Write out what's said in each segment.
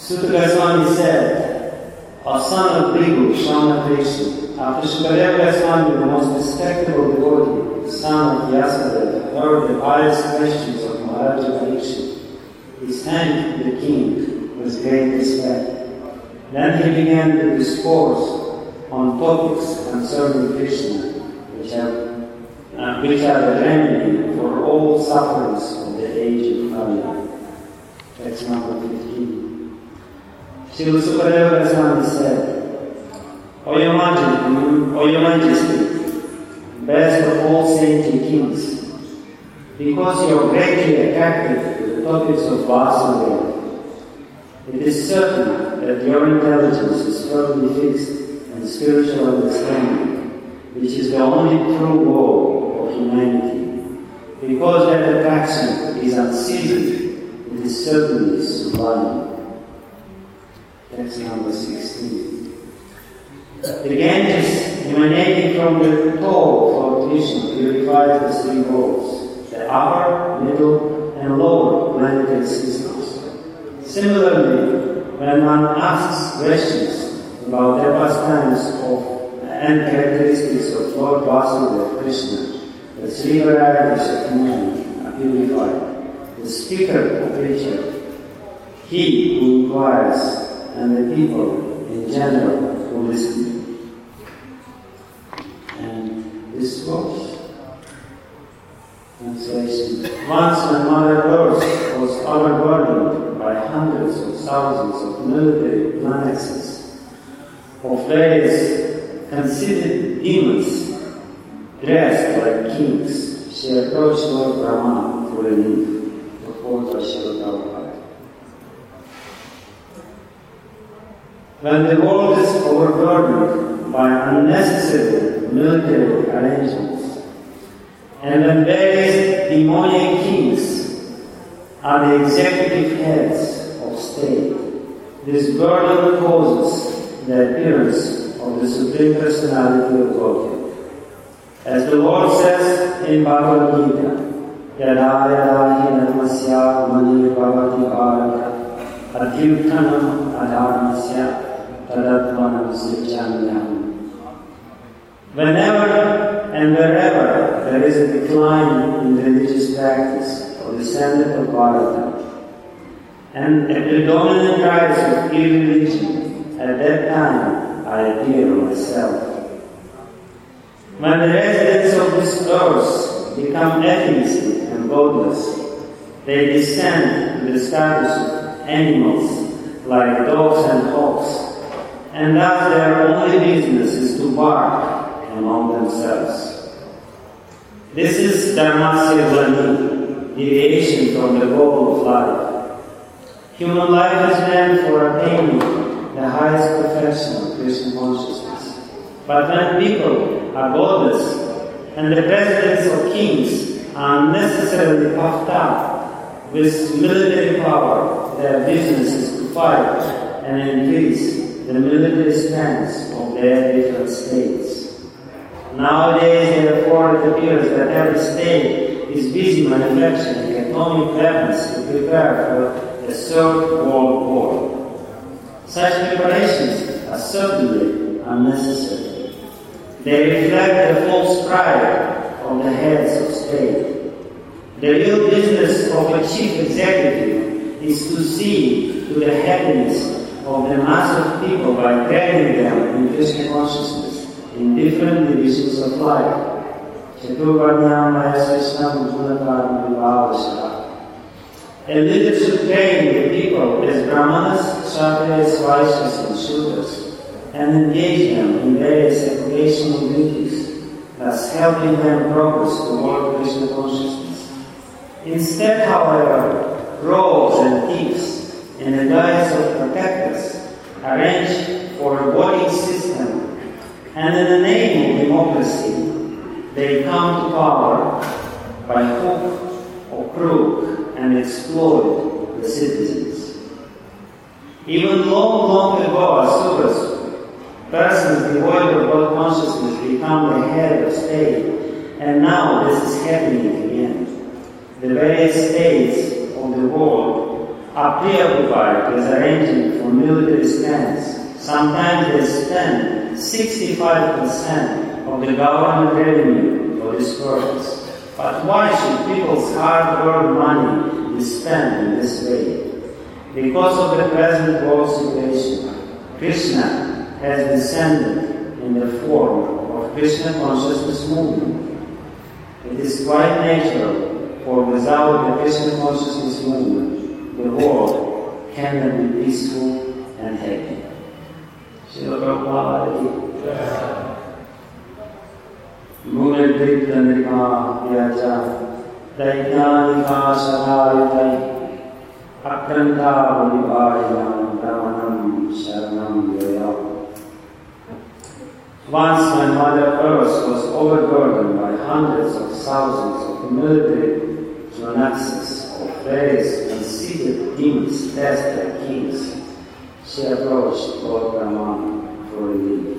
Sutta Goswami said, a son of Bhrigu, Shravana Krishna, after Shukadeva Goswami, the most respectable devotee, son of Vyasadeva, heard the pious questions of Maharaja Parikshit, he thanked the king with great respect. Then he began to discourse on topics concerning Krishna, which are the remedy for all sufferings of the age of Kali. Text number 15. Srila Sukadeva Goswami said, O your Majesty, best of all saintly kings, because you are greatly attracted to the topics of Vasudeva, it is certain that your intelligence is firmly fixed in spiritual understanding, which is the only true goal of humanity. Because that attraction is unceasing, it is certainly sublime. Text number 16. The Ganges emanating from the toe of Krishna purifies the three worlds, the upper, middle, and lower planetary systems. Similarly, when one asks questions about the pastimes and characteristics of Lord Vasudeva Krishna, the three varieties of man are purified. The speaker or preacher, he who inquires, and the people in general who listen. And this was translation. Once when Mother Earth was overburdened by hundreds of thousands of military annexes of various conceited demons dressed like kings, she approached Lord Brahma for relief, to quote Srila Prabhupada. When the world is overburdened by unnecessary military arrangements, and when various demoniac kings are the executive heads of state, this burden causes the appearance of the Supreme Personality of Godhead. As the Lord says in Bhagavad Gita, Yada yada hi narmasya mani bhavati bharata adhyutanam adharmasya tadatmanam srijanyam. Whenever and wherever there is a decline in religious practice or the standard of Bharata, and a predominant rise of irreligion, at that time I appear myself. When the residents of this earth become atheistic and godless, they descend to the status of animals like dogs and hawks, and thus their only business is to bark among themselves. This is Dharmasya Glani, deviation from the goal of life. Human life is meant for attaining the highest perfection of Krishna consciousness. But when people are godless and the presidents of kings are unnecessarily puffed up with military power, their business is to fight and increase the military strength of their different states. Nowadays, therefore, it appears that every state is busy manufacturing atomic weapons to prepare for the Third World War. Such preparations are certainly unnecessary. They reflect the false pride of the heads of state. The real business of a chief executive is to see to the happiness of the mass of people by training them in Krishna consciousness in different divisions of life. A leader should train the people as Brahmanas, Kshatriyas, Vaishyas, and Shudras, and engage them in various educational duties, thus helping them progress toward Krishna consciousness. Instead, however, rogues and thieves, in the guise of protectors, arrange for a voting system, and in the name of democracy, they come to power by hook or crook and exploit the citizens. Even long ago, asuras, persons devoid of God consciousness, become the head of state, and now this is happening again. The various states of the world are preoccupied with arranging for military spends. Sometimes they spend 65% of the government revenue for this purpose. But why should people's hard-earned money be spent in this way? Because of the present world situation, Krishna has descended in the form of Krishna consciousness movement. It is quite natural, for without the Krishna consciousness movement, the world cannot be peaceful and happy. Srila Prabhupada Gune Drittanrika Vyaja Daityanika Sadayutai Akranta Vivayam Brahmanam Sharanam Yoyam. Once my Mother Earth was overburdened by hundreds of thousands of military Jonaxes of fairies and secret demons dressed like kings. She approached Lord Brahman for relief.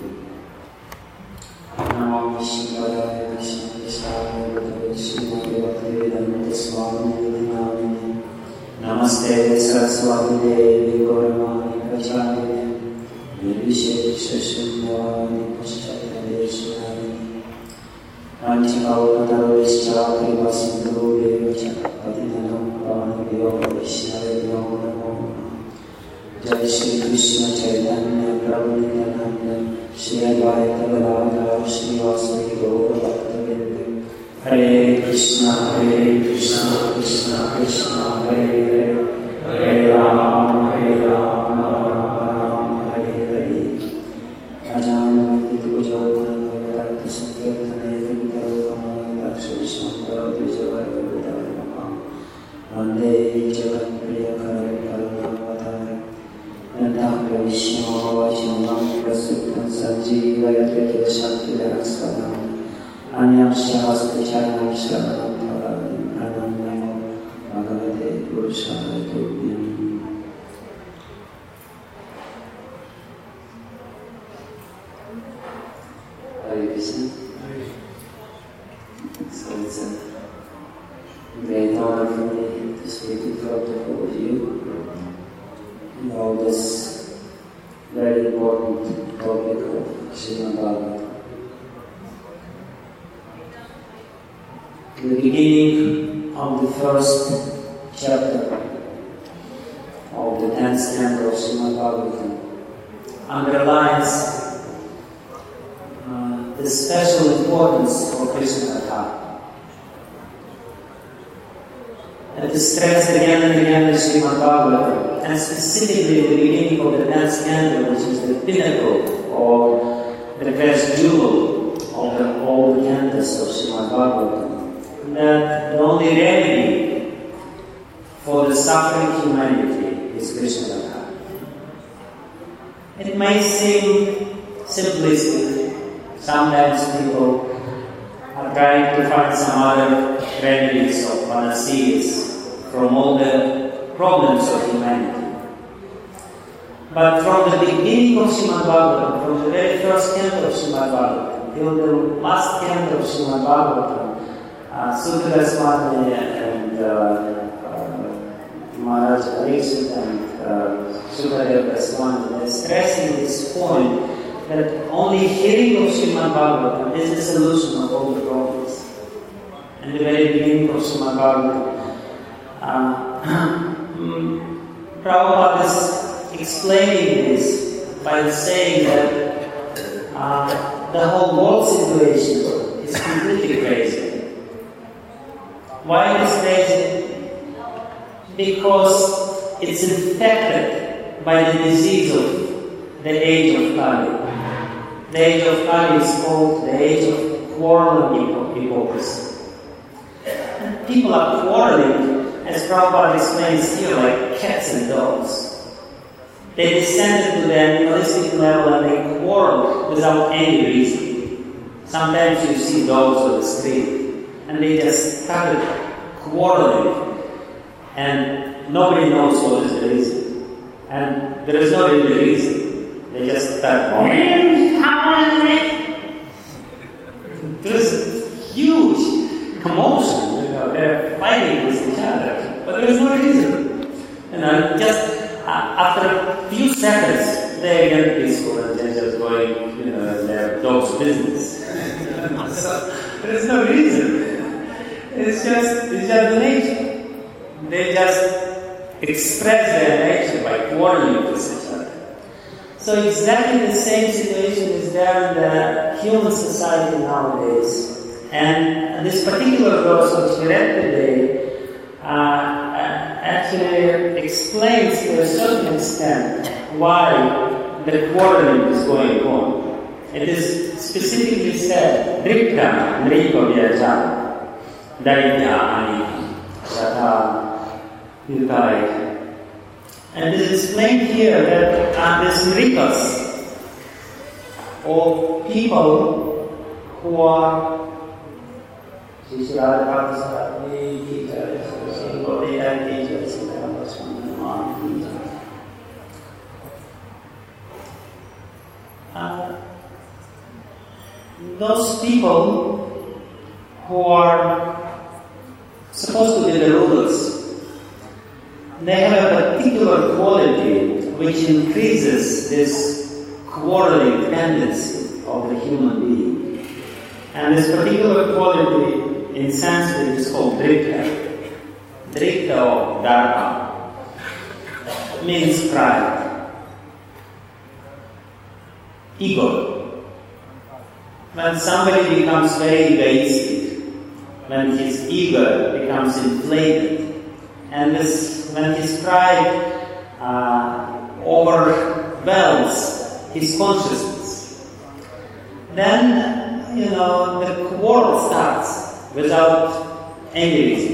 Namo Vishnupadaya Krishna Krishnaya Bhagavate Srimati Bhaktivedanta Swami Namini Namaste Saraswati Devi Gauramani Pracharine Nirvishesha Shunyavani Paschatadeshinari Panchakavataravischa Kriva Sindhu Devacha Padinanam Pavanabhyo Vaishnavabhyo Namo Jai Shri Krishna Chaitanya Prabhu Nityananda Shri Advaita Gadadhara Srivasadi Gaura Bhaktavinda Hare Krishna Krishna Krishna Hare Hare Hare Rama Rama Rama Hare Hare Ajahn Vidujodhana Vedanta Sankirtane Vindarvama Lakshmisham Paradvijavara Vidharvama Vande Jagat Priyakare Paranavatar Nandakya Vishnu Vajnam Prasuttam Sanjeevayate Kilashakti Laksvanam Anyam Shahastachanam Sharanam Paradim Pranamnamo Bhagavate Purushaya Tubhyam. Hare Krishna. So it's a great honor for me to speak in front of all of you about this very important topic of Srimad Bhagavatam. The beginning of the first chapter of the 10th canto of Srimad Bhagavatam underlines the special importance of Krishna Katha. It is stressed again and again in Srimad Bhagavatam, and specifically in the beginning of the 10th canto, which is the pinnacle or the best jewel of all the cantos of Srimad Bhagavatam. That the only remedy for the suffering humanity is Krishna Katha. It may seem simplistic. Sometimes people are trying to find some other remedies or panaceas from all the problems of humanity. But from the beginning of Srimad Bhagavatam, from the very first canto of Srimad Bhagavatam till the last canto of Srimad Bhagavatam, Sutta Daswani and Maharaj Pariksit and Sukadeva Daswani are stressing this point that only hearing of Srimad Bhagavatam is the solution of all the problems. In the very beginning of Srimad Bhagavatam, Prabhupada is explaining this by saying that the whole world situation is completely crazy. Why it is crazy? Because it's infected by the disease of the age of Kali. The age of Kali is called the age of quarreling hypocrisy. And people are quarreling, as Prabhupada explains here, like cats and dogs. They descended to the animalistic level and they quarrel without any reason. Sometimes you see dogs on the street and they just started quarreling and nobody knows what is the reason. And there is no real reason. They just start there's huge commotion. They're fighting with each other, but there is no reason. And Just after a few seconds, they get peaceful and they're just going, their dog's business. So there's no reason. It's just the nature. They just express their nature by quarreling with each other. So exactly the same situation is there in the human society nowadays. And this particular verse which we read today actually explains to a certain extent why the quarreling is going on. It is specifically said, Dripka Nriko Vyajana, Daitya Ani, Shata Yutai. And it is explained here that these Nrikas, or people who are those people who are supposed to be the rulers, they have a particular quality which increases this quarreling tendency of the human being. And this particular quality in Sanskrit is called drikta. Drikta or dharma means pride, ego. When somebody becomes very egoistic, when his ego becomes inflated, and when his pride overwhelms his consciousness, then the quarrel starts without any reason.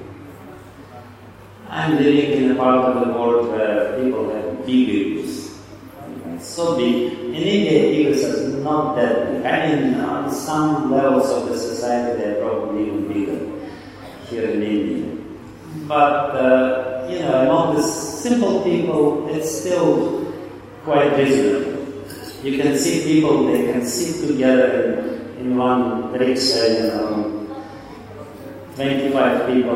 I'm living in a part of the world where people have big egos. It's so big. In India, egos are not that big. I mean, on some levels of the society, they're probably even bigger here in India. But, among the simple people, it's still quite reasonable. You can see people, they can sit together in one rickshaw, 25 people.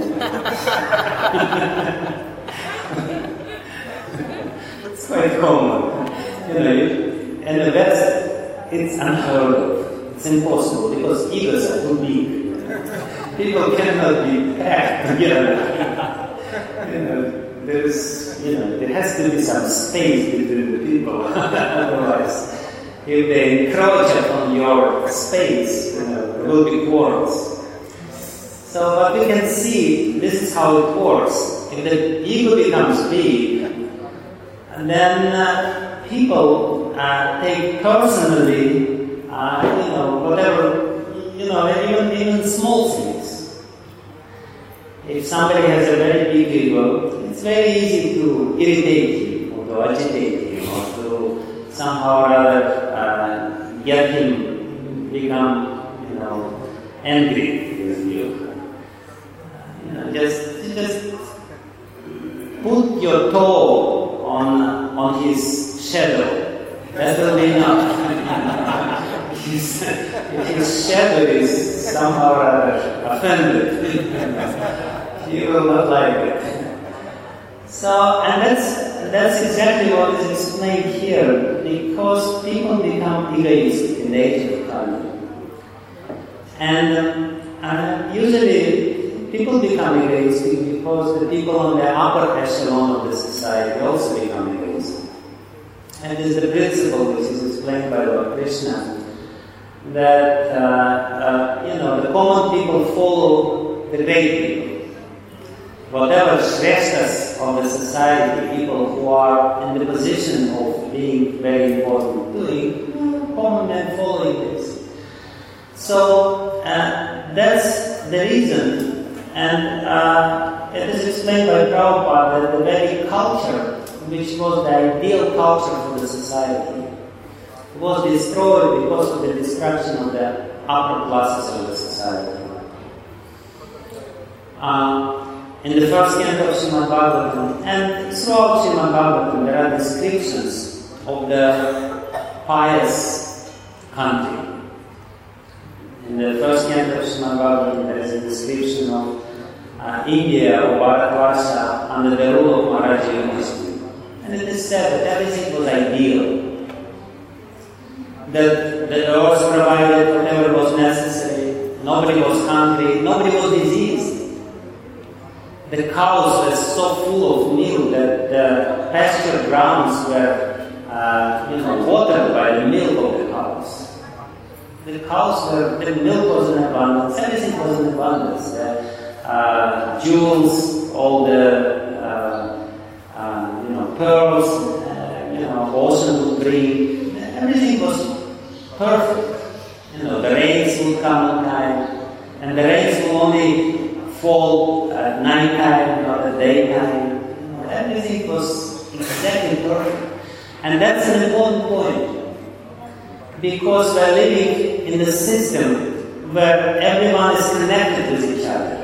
It's quite common. In the West, it's unheard of. It's impossible because egos are too big. People cannot be packed together. There has to be some space between the people. Otherwise, if they encroach upon your space, there will be quarrels. So what we can see, this is how it works. If the ego becomes big, and then people take personally, whatever, even small things. If somebody has a very big ego, it's very easy to irritate him, or to agitate him, or to somehow or other get him become, angry with you. Just put your toe on his shadow. That will be enough. If his shadow is somehow or other offended, he will not like it. So, and that's exactly what is explained here, because people become egoistic in the age of Kali. And usually people become egoistic because the people on the upper echelon of the society also become egoistic. And it is the principle which is explained by Lord Krishna, that the common people follow the great people. Whatever shreshtas of the society, people who are in the position of being very important, doing common men following this. So that's the reason, and it is explained by Prabhupada that the very culture, which was the ideal culture for the society, was destroyed because of the destruction of the upper classes of the society. In the first canto of Srimad Bhagavatam, and throughout Srimad Bhagavatam, there are descriptions of the pious country. In the first canto of Srimad Bhagavatam, there is a description of India or Bharatvarsha under the rule of Maharaja Yudhishthira. And it is said that everything was ideal. The doors provided whatever was necessary. Nobody was hungry. Nobody was diseased. The cows were so full of milk that the pasture grounds were, watered by the milk of the cows. The milk was in abundance. Everything was in abundance. Jewels, all the pearls, ocean would bring. Everything was perfect. The rains would come on time, and the rains would only fall at night time, not at daytime. Everything was exactly perfect. And that's an important point, because we're living in a system where everyone is connected with each other.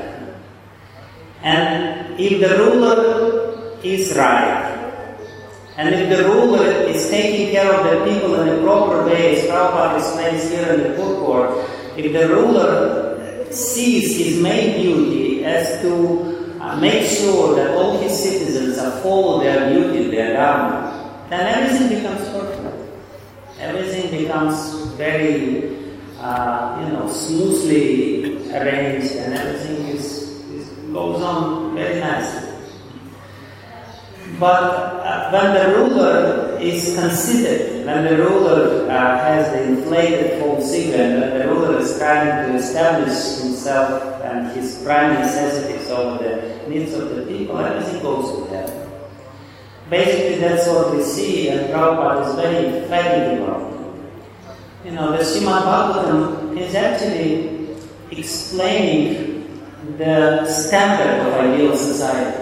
And if the ruler is right, and if the ruler is taking care of the people in a proper way, as Prabhupada explains here in the purport, if the ruler sees his main duty as to make sure that all his citizens follow their duty, their dharma, then everything becomes perfect. Everything becomes very, smoothly arranged, and everything goes on very nicely. But when the ruler is conceited, when the ruler has the inflated false ego, and when the ruler is trying to establish himself and his prime necessities over the needs of the people, everything goes to hell. Basically, that's what we see, and Prabhupada is very emphatic about it. The Srimad Bhagavatam is actually explaining the standard of ideal society.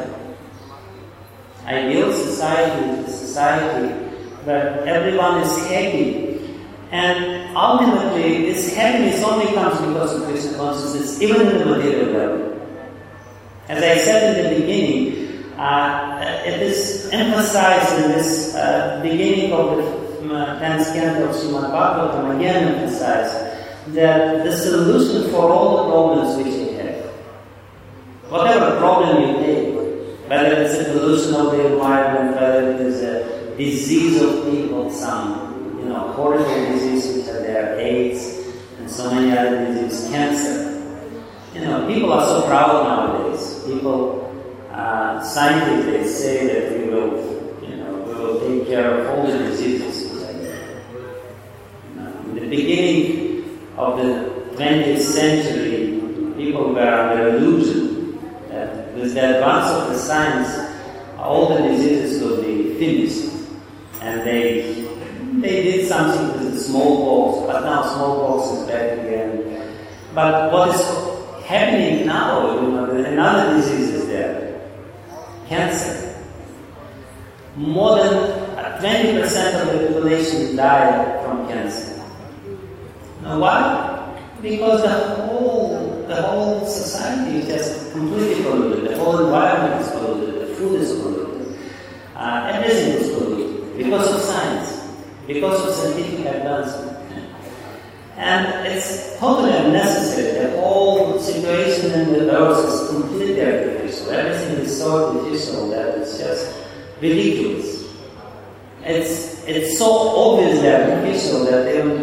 Ideal society is a society where everyone is happy, and ultimately this happiness only comes because of Krishna consciousness, even in the material level. As I said in the beginning, it is emphasized in this beginning of the 10th canto of Srimad Bhagavatam, again emphasized that the solution for all the problems which we have, whatever problem you take, whether it's a pollution of the environment, whether it is a disease of people, some horrible disease which are there, AIDS, and so many other diseases, cancer. People are so proud nowadays. People, scientists, they say that we will take care of all the diseases which are there. In the beginning of the 20th century, people were under illusion that with the advance of the science, all the diseases will be finished. And they did something with the smallpox, but now smallpox is back again. But what is happening now, another disease is there, cancer. More than 20% of the population die from cancer. Now why? Because the whole society is just completely polluted. The whole environment is polluted. The food is polluted. Everything is polluted because of science, because of scientific advancement. And it's totally unnecessary. The whole situation in the earth is completely artificial. Everything is so artificial that it's just ridiculous. It's so obviously artificial that even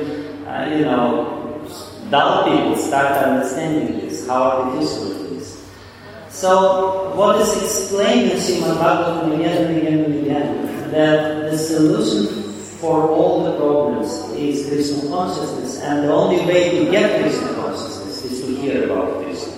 dull people start understanding this, how artificial it is. So what is explained in Srimad Bhagavatam again and again and again, that the solution for all the problems is Krishna consciousness, and the only way to get Krishna consciousness is to hear about Krishna.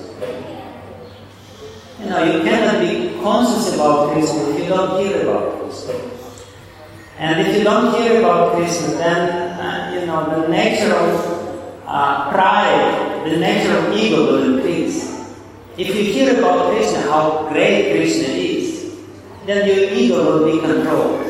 You cannot be conscious about Krishna if you don't hear about Krishna. And if you don't hear about Krishna, then the nature of pride, the nature of ego will increase. If you hear about Krishna, how great Krishna is, then your ego will be controlled.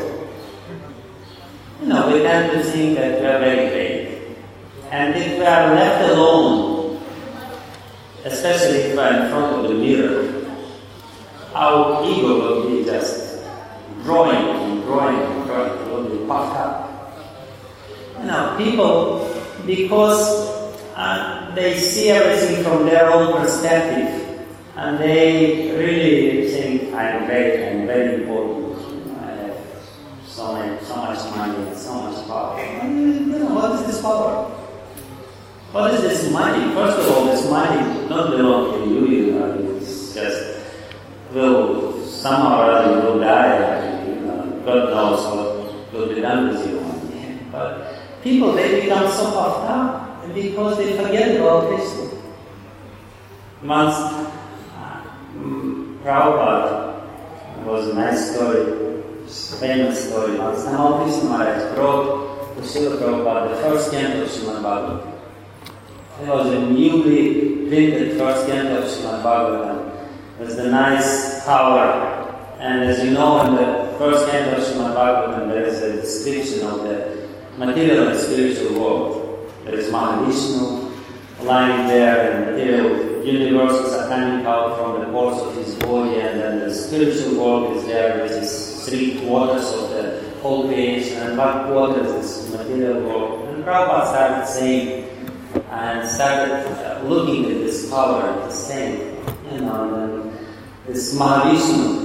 We tend to think that we are very great. And if we are left alone, especially if we are in front of the mirror, our ego will be just growing and growing and growing. It will be puffed up. People, because they see everything from their own perspective, and they really think, I I'm great, I'm very important, I have so much money, so much power. What is this power? What is this money? First of all, this money not belong to you, it's just somehow or other you will die, God knows what will be done with you one day. But people, they become so puffed up because they forget about Krishna. Once, Prabhupada, it was a nice story, famous story. Once Tamal Krishna Maharaj wrote to Srila Prabhupada the first canto of Srimad Bhagavatam. It was a newly printed first canto of Srimad Bhagavatam. It was the nice cover. And as you know, in the first canto of Srimad Bhagavatam, there is a description of the material and spiritual world. There is Mahavishnu lying there, and material universes are coming out from the pores of his body, and then the spiritual world is there, which is 3 quarters of the whole creation, and 1 quarter is this material world. And Prabhupada started saying, and started looking at this power and saying, this Mahavishnu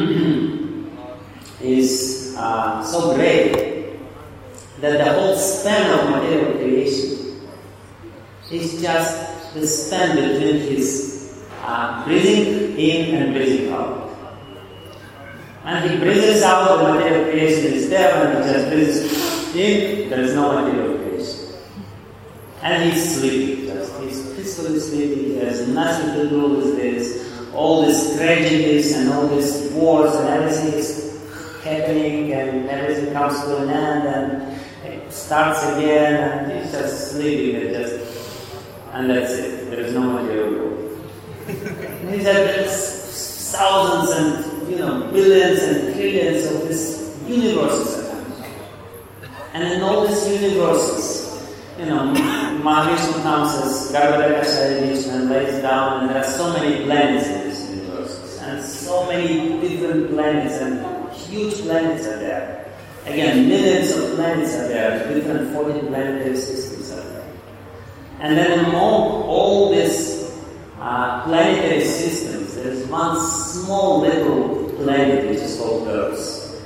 is so great that the whole span of material creation is just the span between his breathing in and breathing out. And he breathes out, the material creation is there, and he just breathes in, there is no material creation. And he's sleeping, he's peacefully sleeping, he has nothing to do with this. All these tragedies and all these wars and everything is happening, and everything comes to an end and it starts again, and he's just sleeping and that's it. There is no material world. There's thousands and billions and trillions of these universes are coming. And in all these universes, Mahavishnu comes as Garbhodakashayi Vishnu and lays down, and there are so many planets in this universe, and so many different planets, and huge planets are there. Again, millions of planets are there, different 14 planetary systems are there. And then among all these planetary systems, there is one small little planet which is called Earth.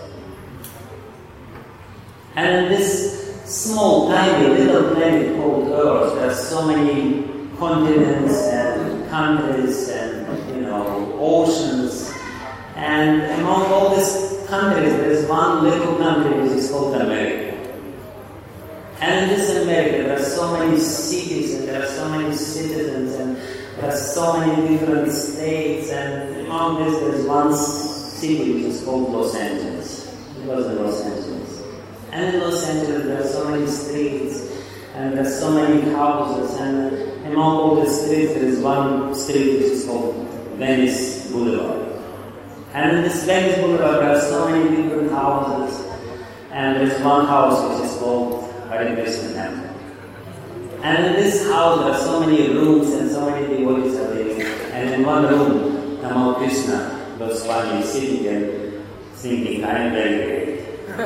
And in this small, tiny, little planet called Earth, there are so many continents and countries and, oceans. And among all these countries, there is one little country which is called America. And in this America, there are so many cities, and there are so many citizens, and there are so many different states, and among this, there is one city which is called Los Angeles. It was in Los Angeles. And in Los Angeles, there are so many streets, and there are so many houses, and among all the streets, there is one street which is called Venice Boulevard. And in this Venice Boulevard, there are so many different houses, and there is one house which is called Hare Krishna Temple. And in this house, there are so many rooms, and so many devotees are living. And in one room, Tamal Krishna Goswami is sitting and thinking, I am very great.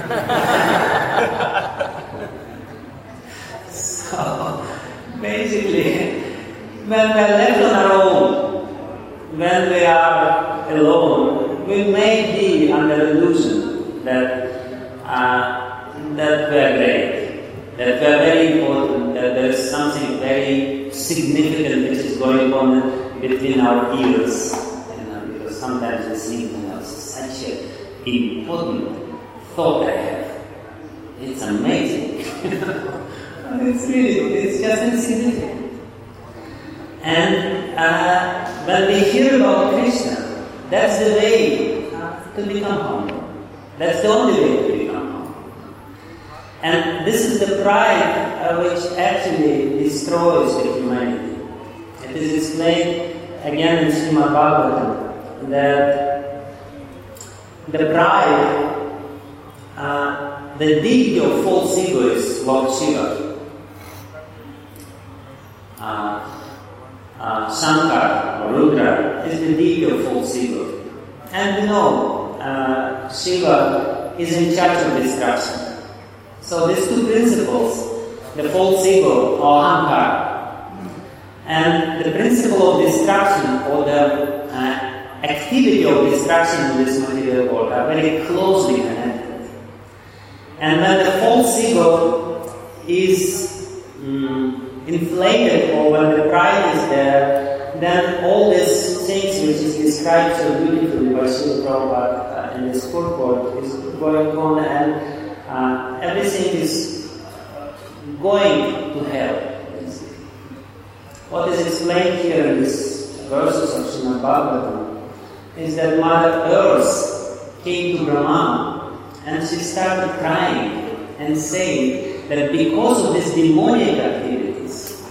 So, basically, when we are left on our own, when we are alone, we may be under illusion that we are great, that we are very important, that there is something very significant which is going on between our ears. Because sometimes we think, such an important thought I have. It's amazing. It's just insignificant. And when we hear about Krishna, that's the way to become humble. That's the only way to become humble. And this is the pride which actually destroys the humanity. It is explained again in Srimad Bhagavatam that the pride, the deity of false ego is Lord Shiva. Shankar or Rudra is the deity of false ego. And we know Shiva is in charge of destruction. So these two principles, the false ego or Ahankara, and the principle of destruction or the activity of destruction in this material world are very closely connected. And when the false ego is inflated, or when the pride is there, then all these things which is described so beautifully by Srila Prabhupada in this purport is going on, and everything is going to hell. What is explained here in these verses of Srimad Bhagavatam is that Mother Earth came to Brahma and she started crying and saying that because of these demonic activities,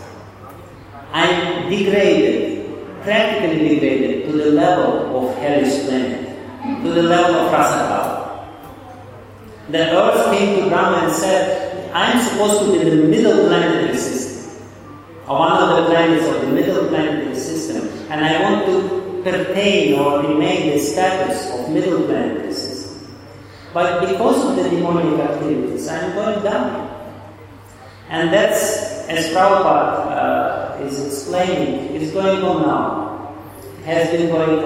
I'm degraded, practically degraded to the level of hellish planet, to the level of Rasakala. The Earth came to Brahma and said, I'm supposed to be the middle planetary system, one of the planets of the middle planetary system, and I want to pertain or remain the status of middle planetary system. But because of the demonic activities, I'm going down. And that's, as Prabhupada is explaining, is going on now. It has been going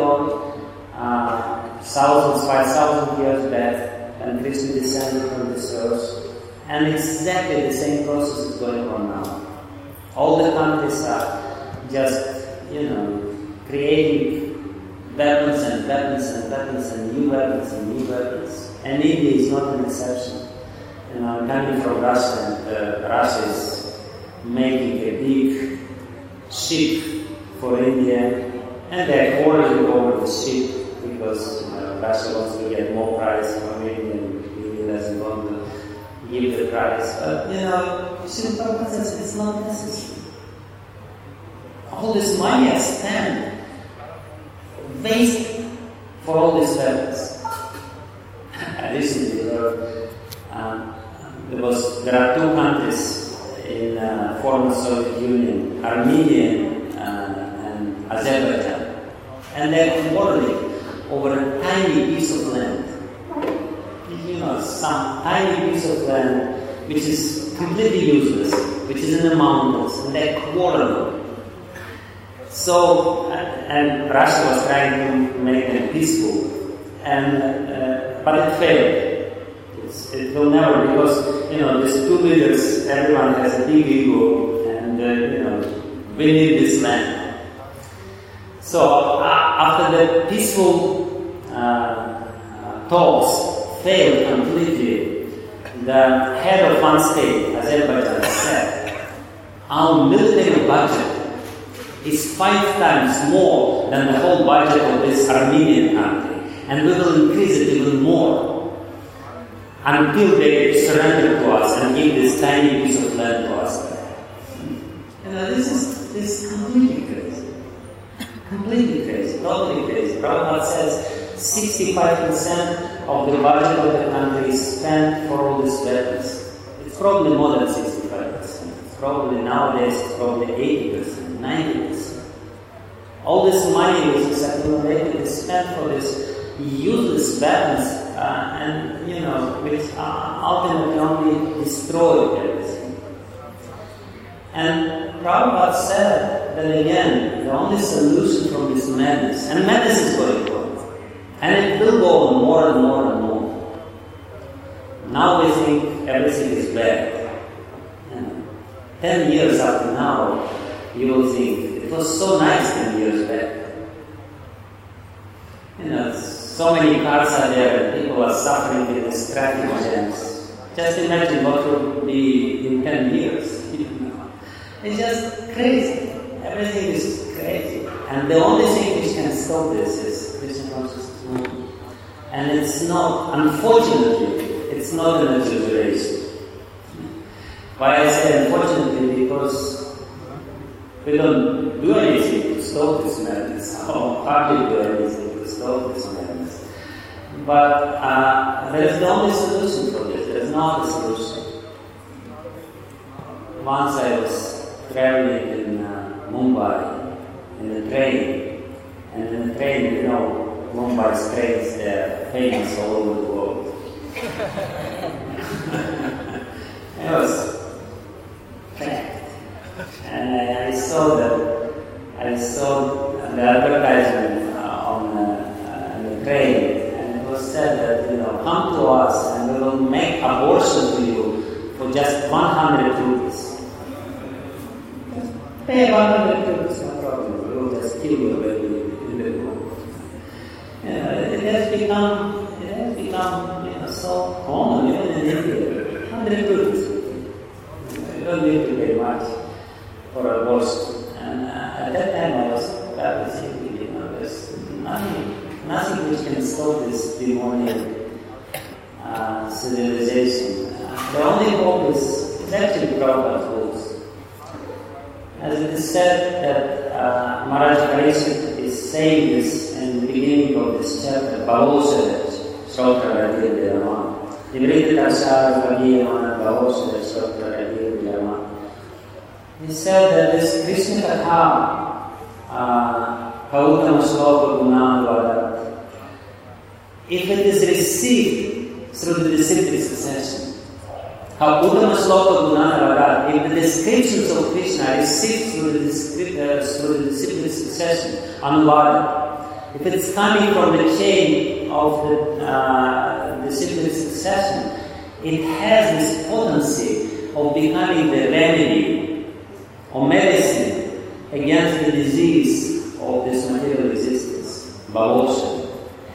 on 5,000 years back, and Krishna descended from this earth. And exactly the same process is going on now. All the countries are just, creating weapons and weapons and weapons and new weapons and new weapons. And India is not an exception. Coming from Russia, and Russia is making a big ship for India, and they're quarreling over the ship because Russia wants to get more price from India, and India doesn't want to give the price. But Srila Prabhupada says it's not necessary. All this money I spent, wasted for all these weapons. I recently heard there are two countries in former Soviet Union, Armenia and Azerbaijan, and they're quarreling over a tiny piece of land. Some tiny piece of land which is completely useless, which is in the mountains, and they're quarreling. So, and Russia was trying to make them peaceful, but it failed. It will never, because these two leaders, everyone has a big ego, and we need this land. So after the peaceful talks failed completely, the head of one state, Azerbaijan, said, our military budget is 5 times more than the whole budget of this Armenian country, and we will increase it even more until they surrender to us and give this tiny piece of land to us. This is completely crazy. Completely crazy, totally crazy. Prabhupada says 65% of the budget of the country is spent for all these weapons. It's probably more than 65%. It's probably nowadays it's probably 80%, 90%. All this money which is accumulated is spent for this useless weapons, which ultimately only destroy everything. And Prabhupada said that again, the only solution from this madness, and madness is going on, and it will go on more and more and more. Now we think everything is bad. 10 years after now, you will think, it was so nice 10 years back. So many cars are there and people are suffering in these traffic jams. Just imagine what will be in 10 years. It's just crazy. Everything is crazy. And the only thing which can stop this is Krishna consciousness movement. And it's not, unfortunately, it's not an exaggeration. Why I say unfortunately? Because we don't do anything to stop this madness, or hardly do anything to stop this madness. But there is the only solution for this. There is no other solution. Once I was traveling in Mumbai in the train, and in the train, Mumbai's trains, they're famous all over the world. It was packed, and I saw the advertisement on just 100 rupees. Pay 100 rupees, no problem. We will just kill you in the book. It has become so common even in India. 100 rupees. You don't need to pay much for a worst. And at that time I was thinking, there's nothing which can stop this demonic civilization. The only hope is actually Prabhupada's rules. As it is said that Maharaj Parikshit is saying this in the beginning of this chapter, Bhavosha Shrotra Radhir Dharma. Nivritta Shara Bhaviyamana Bhavosha Shrotra Radhir Dharma. He said that this Krishna Katha, Kautama Shloka Gunam, if it is received through the disciplic succession, Kautama Shloka Gunam, if the descriptions of Krishna are received through the disciplic succession, Anuvada, if it's coming from the chain of the disciplic succession, it has this potency of becoming the remedy or medicine against the disease of this material existence, Bhavosha.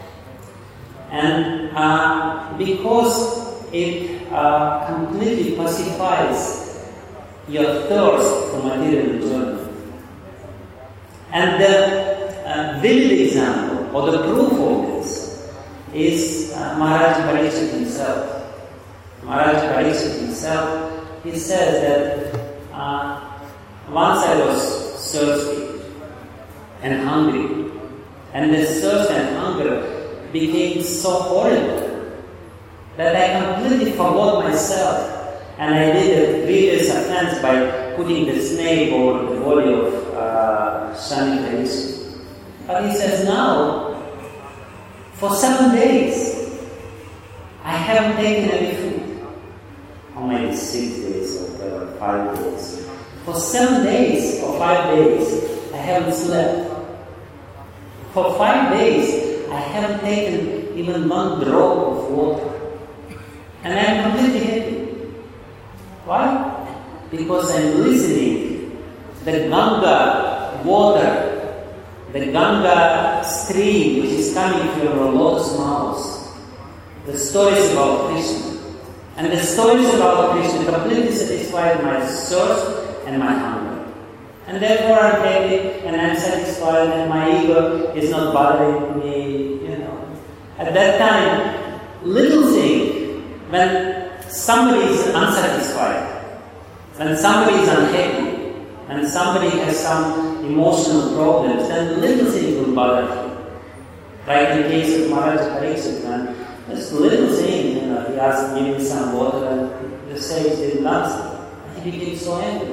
And because it completely pacifies your thirst for material enjoyment. And the vivid example or the proof of this is Maharaj Parikshit himself. Maharaj Parikshit himself, he says that once I was thirsty and hungry, and the thirst and hunger became so horrible that I completely forgot myself, and I did a grievous offense by putting the snake over the body of Swami Parikshit. But he says, now, for 7 days, I haven't taken any food. Or maybe 6 days or 5 days. For 7 days or 5 days, I haven't slept. For 5 days, I haven't taken even one drop of water. And I'm completely happy. Why? Because I'm listening the Ganga water, the Ganga stream which is coming from our Lord's mouth, the stories about Krishna. And the stories about Krishna completely satisfied my thirst and my hunger. And therefore I'm happy and I'm satisfied and my ego is not bothering me, At that time, little thing, when somebody is unsatisfied, when somebody is unhappy, and somebody has some emotional problems, then little thing will bother him. Like in the case of Maharaj Parikshit, this little thing, he asked me give me some water and the sage didn't answer. He became so angry.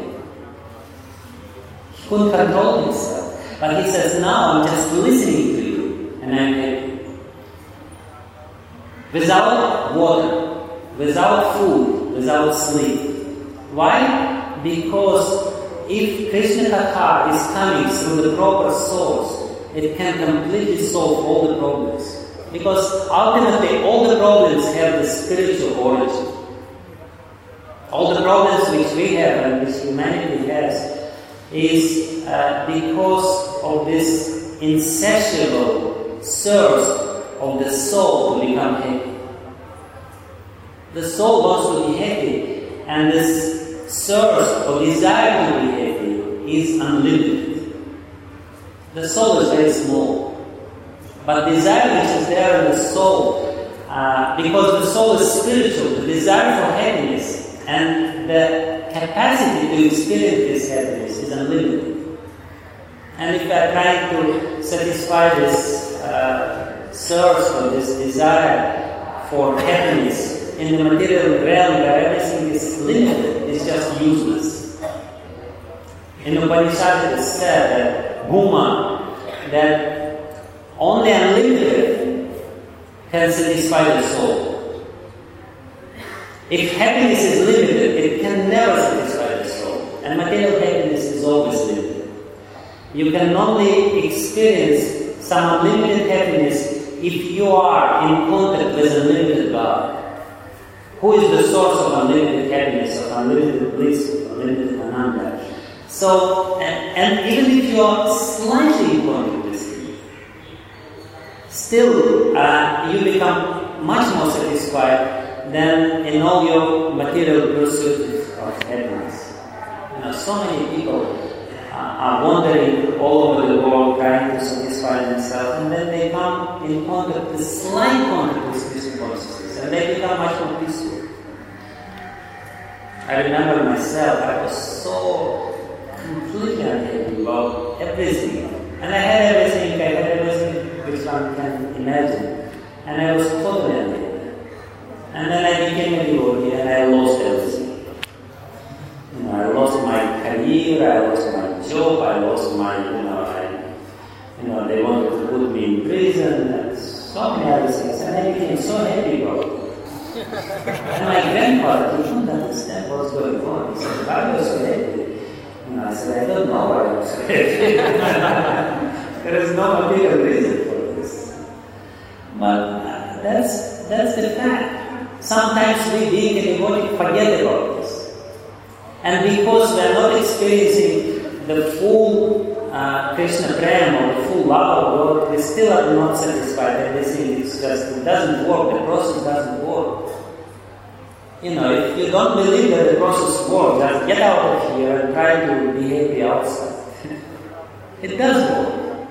He couldn't control himself. But he says, now I'm just listening to you and I'm happy. Without water, without food, without sleep. Why? Because if Krishna Katha is coming through the proper source, it can completely solve all the problems. Because ultimately all the problems have the spiritual origin. All the problems which we have and which humanity has is because of this insatiable thirst of the soul to become happy. The soul wants to be happy, and this thirst or desire to be happy is unlimited. The soul is very small, but desire which is there in the soul, because the soul is spiritual, the desire for happiness and the capacity to experience this happiness is unlimited. And if we are trying to satisfy this thirst or this desire for happiness in the material realm where everything is limited, it's just useless. In Upanishad it is said that Bhuma, that only unlimited can satisfy the soul. If happiness is limited, it can never satisfy the soul. And material happiness is always limited. You can only experience some unlimited happiness if you are in contact with a limited God. Who is the source of unlimited happiness, of unlimited bliss, of unlimited ananda? So, and even if you are slightly going to this, still you become much more satisfied than in all your material pursuits of happiness. So many people are wandering all over the world trying to satisfy themselves, and then they come in contact with slight contact with Krishna consciousness, and they become much more peaceful. I remember myself, I was so completely unhappy about everything. And I had everything which one can imagine. And I was totally unhappy. And then I became a devotee and I lost everything. I lost my career, I lost my job, I lost my, they wanted to put me in prison and so many other things. And I became so happy about it. And my grandfather, he couldn't understand what's going on. He said, why are you so happy? I said, I don't know why I'm so happy. There is no material reason for this. But that's the fact. Sometimes we being a devotee forget about this. And because we are not experiencing the full Krishna Prema or the full love of God, we still are not satisfied. And they think it's just, it doesn't work, the process doesn't work. If you don't believe that the process works, just get out of here and try to be happy outside. It does work.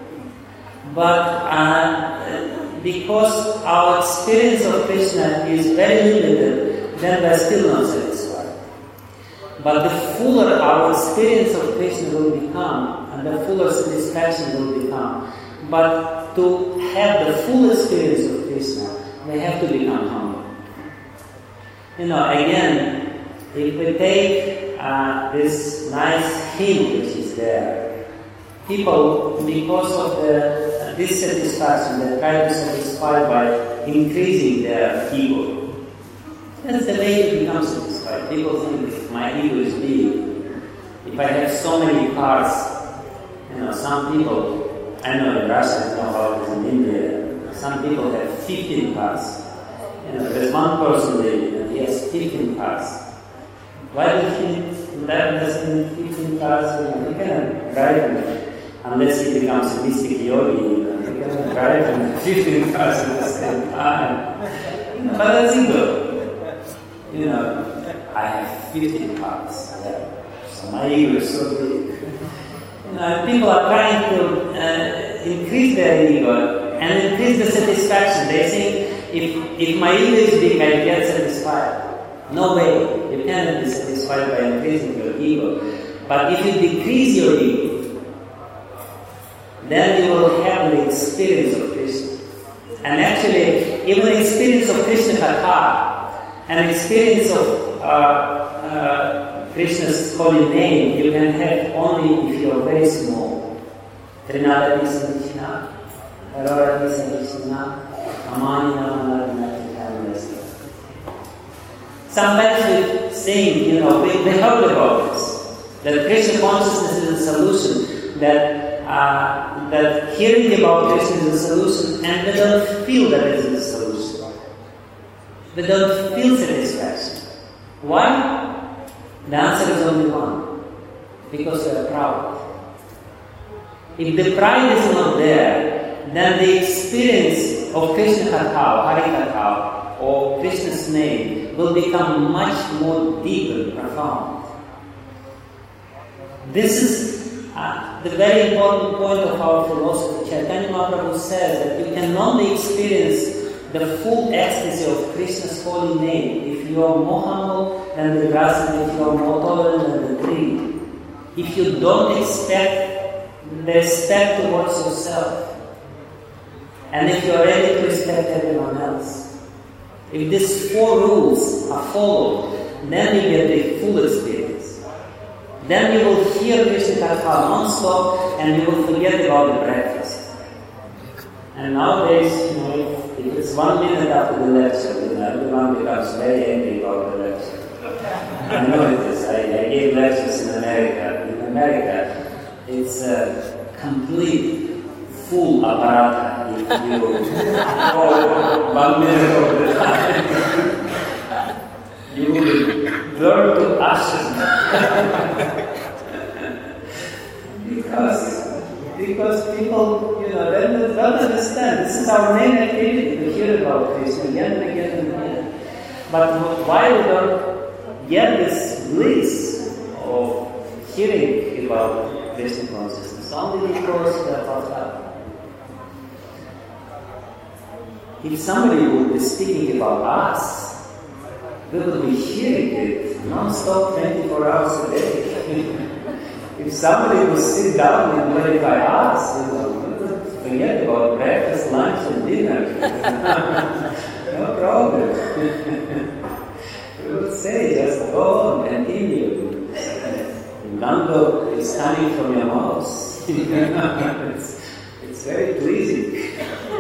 But because our experience of Krishna is very limited, then we are still not satisfied. But the fuller our experience of Krishna will become, and the fuller satisfaction will become. But to have the full experience of Krishna, we have to become humble. Again, if we take this nice hymn which is there, people, because of the dissatisfaction, they try to satisfy by increasing their ego. That's the way to become satisfied. People think if my ego is big, if I have so many cars, some people, I know in Russia, I know how it is in India, some people have 15 cars. There's one person there, and he has 15 cars. Why does he have 15 cars? He cannot drive them unless he becomes a mystic yogi. He cannot drive them 15 cars at the same time. But that's ego. I have 15 cars. So my ego is so big. People are trying to increase their ego and increase the satisfaction. They think, if my ego is big, I get satisfied. No way. You cannot be satisfied by increasing your ego. But if you decrease your ego, then you will have the experience of Krishna. And actually, even the experience of Krishna Katha, an experience of Krishna's holy name, you can have only if you are very small. Trinada Krishna, Arora Krishna, sometimes we think, we heard about this, that Krishna consciousness is a solution, that hearing about Krishna is a solution, and we don't feel that it is a solution. We don't feel satisfaction. Why? The answer is only one. Because we are proud. If the pride is not there, then the experience of Krishna Katha, Hari Katha, or Krishna's name will become much more deep and profound. This is the very important point of our philosophy. Chaitanya Mahaprabhu says that you can only experience the full ecstasy of Krishna's holy name if you are more humble than the grass and if you are more tolerant than the tree. If you don't expect the respect towards yourself, and if you are ready to respect everyone else. If these 4 rules are followed, then you get the full experience. Then you will hear Krishna Katha non-stop and you will forget about the breakfast. And nowadays, if it's 1 minute after the lecture, everyone becomes very angry about the lecture. I know it is. I gave lectures in America. In America, it's a complete full apparata if you go 1 minute over the time. You will burn to ashes. because people, don't understand. This is our main activity, to hear about Krishna again and again and again. But why we don't get this bliss of hearing about Krishna consciousness? Only because we are puffed up. If somebody would be speaking about us, we would be hearing it non-stop 24 hours a day. If somebody would sit down and glorify us, we would forget about breakfast, lunch and dinner. No problem. We would say, just go on, continue. Ganga is coming from your mouth. It's very pleasing.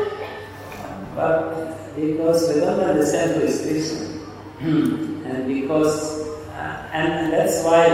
But because we don't understand who is Krishna, and because, and that's why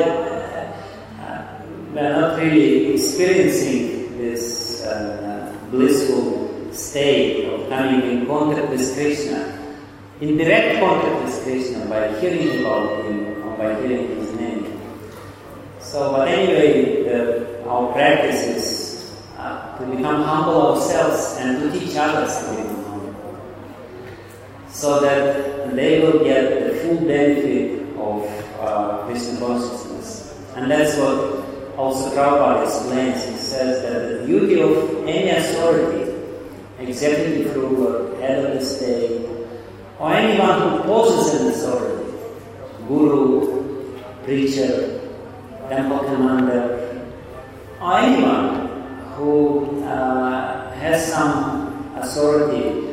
we are not really experiencing this blissful state of coming in contact with Krishna, in direct contact with Krishna by hearing about Him or by hearing His name. So, but anyway, our practice is to become humble ourselves and to teach others to become humble, so that they will get the full benefit of Krishna consciousness. And that's what also Prabhupada explains. He says that the duty of any authority, executive ruler, head of the state, or anyone who poses an authority, guru, preacher, temple commander, or anyone who has some authority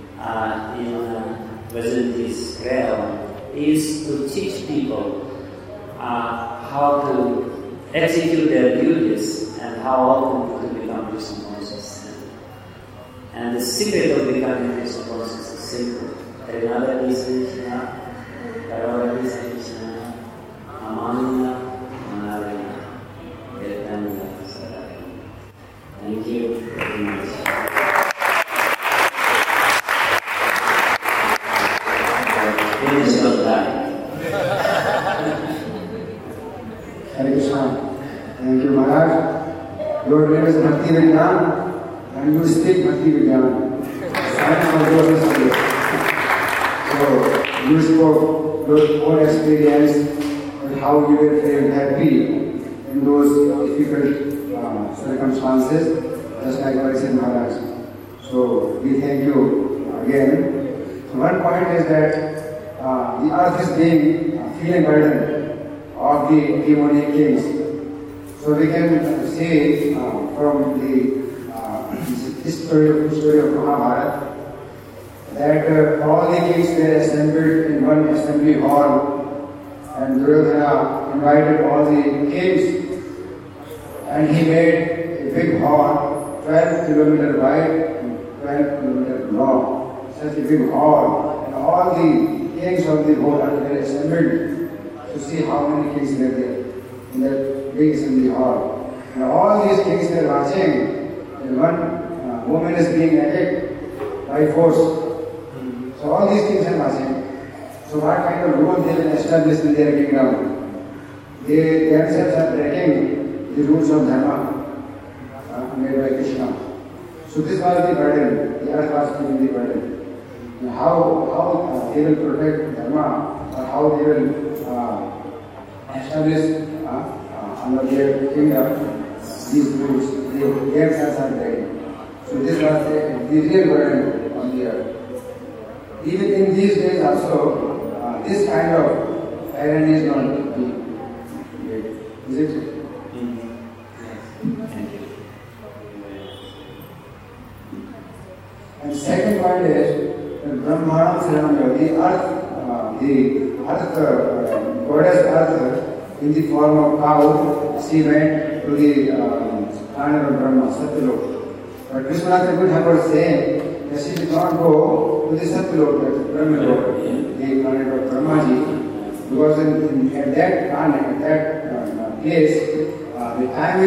within this realm, is to teach people how to execute their duties and how often to become Krishna conscious. And the secret of becoming Krishna conscious is simple. Trinada Krishna, Karada Krishna, Amanda, Manarina, Kirtana, Saraya. Thank you very much. Finish your time. Hare Krishna. Thank you, Maharaj. Your name is Bhakti Vigyan, and you speak Bhakti Vigyan. Science of your history. So, you spoke your own experience and how you were feeling happy in those difficult circumstances, just like Parikshit Maharaj. So, we thank you again. So, one point is that the earth is being feeling burden of the demonic kings. So we can see from the history of Mahabharata that all the kings were assembled in one assembly hall, and Duryodhana invited all the kings, and he made a big hall, 12 kilometers wide and 12 kilometers long. Such a big hall, and all the kings of the whole earth were assembled to see how many kings were there in that big assembly hall. And all these kings were watching, and one woman is being attacked by force. So all these kings are watching. So what kind of rule they will establish in their kingdom? They themselves are breaking the rules of Dharma made by Krishna. So this was the burden, the earth was feeling the burden. And how they will protect Dharma, or how they will establish under their kingdom these rules, they themselves are breaking. So this was the real burden on the earth. Even in these days also, this kind of irony is not being. Is it? Thank you. And second point is Brahmana Saranam, the earth, goddess earth, in the form of cow, she went to the planet of Brahma, Satyalok. But Krishna could have her saying that she did not go to the Satyalok, the Brahmalok, the planet of Brahmaji, because at that planet, at that place, the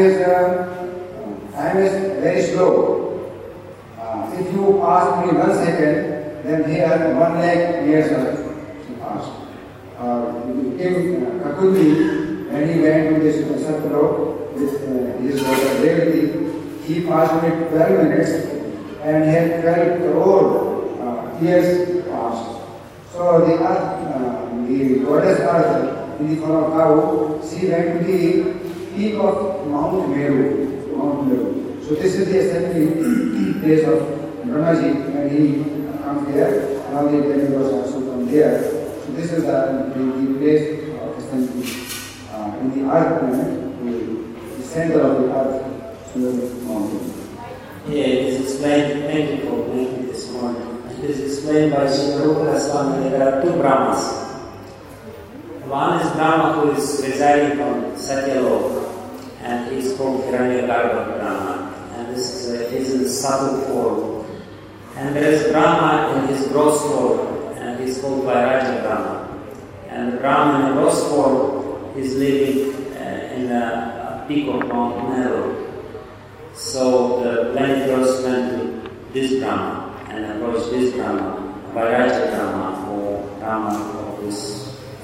time is very slow. If you pass only 1 second, then here 1 lakh years have passed. King Kakundi, when he went to this Sattalo with his daughter Devati, he passed it 12 minutes and he had 12 crore years passed. So the goddess Earth, in the form of cow, she went to the peak of Mount Meru. So this is the assembly place of Brahmaji, and he comes here, and all the demigods also come there. So this is the place of assembly in the earth planet, the center of the earth, Sundarmati mountain. Yeah, it is explained, thank you for making this morning. It is explained by Srila Rupa Goswami. There are two Brahmas. One is Brahma who is residing on Satyalok, and he is called Hiranyagarbha Brahma, and this is in subtle form. And there is Brahma in his gross form, and he is called Vairaja Brahma. And the Brahma in the gross form is living in a peak of Mount Meru. So the planetars went to this Brahma and approached this Brahma, Vairaja Brahma, or Brahma of this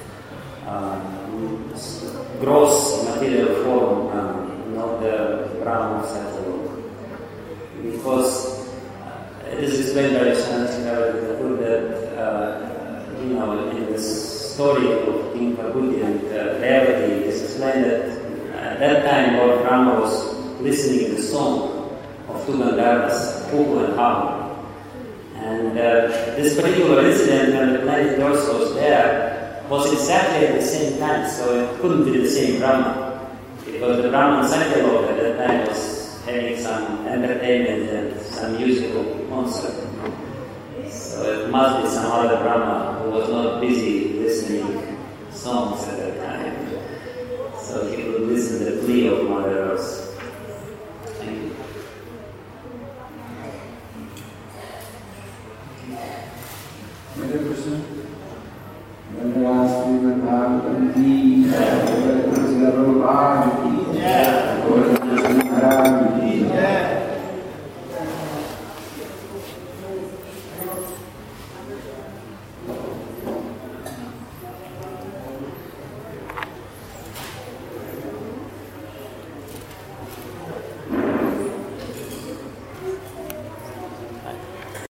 gross material form, not the Brahma of Satyalok. Because it is explained by Shankaracharya that in the story of King Kakundi and Devati, it is explained that at that time Lord Brahma was listening to the song of two Gandharvas, Puku and Hamu. And this particular incident when the planet Earth was there was exactly at the same time, so it couldn't be the same Brahma, because the Brahma Satyalok at that time was having some entertainment and some musical concert. So it must be some other Brahma who was not busy listening songs at that time. So he could listen to the plea of Mother Earth. Thank you. Another question? When I asked you about